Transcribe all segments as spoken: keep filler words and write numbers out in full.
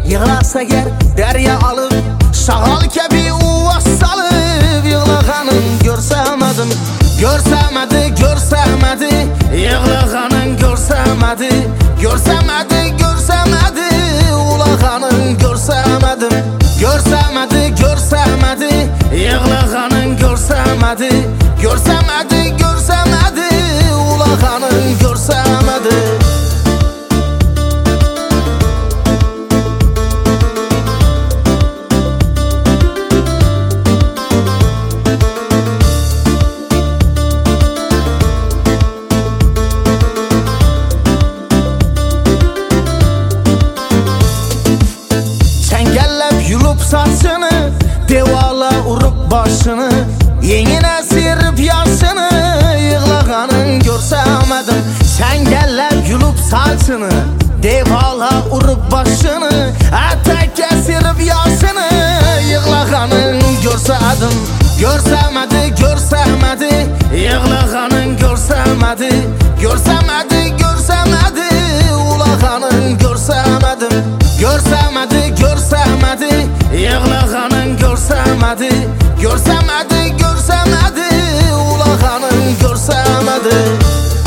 yığlasa ger derya alıp şağal kebi uvas salıp yığlağanın görsemedim görsemedi görsemedi yığlağanın görsemedi görsemedi görsemedi ulağanın görsemedim görsemedi görsemedi yığlağanın görsemedi görsemedi görsemedi ulağanın görsemedi. Saçını devala urup başını yenine sirip yaşını yığlağanın görsemedim. Sen gellep yulup saçını devala urup başını etek sirip yaşını yığlağanın görsemedim. Görsemedi görsemedi yığlağanın görsemedi görsemedi görsemedi ulağanın görsemedim görsemedi görsemedi yığlağanın görsemedi görsemedi görsemedi ulağanın görsemedi.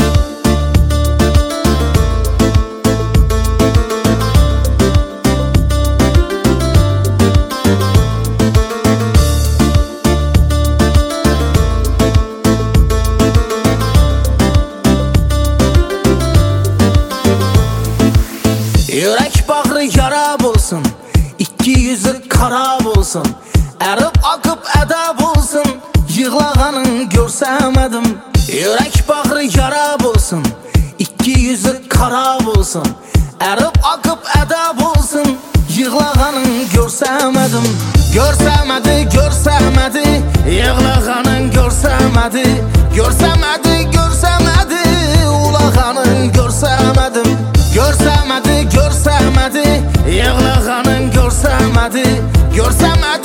Yürek bağrı yara bulsun, iki yüzü kara bulsun, erip akıp eda bulsun, yığlağanın görsemedim. Yürek bağrı yara bulsun, iki yüzü kara bulsun, erip akıp eda bulsun, yığlağanın görsemedim. Görsemedi görsemedi yığlağanın görsemedi görsemedi görsemedi ulağanın görsemedim. Görsemedi görsemedi yığlağanın görsemedi görsemedi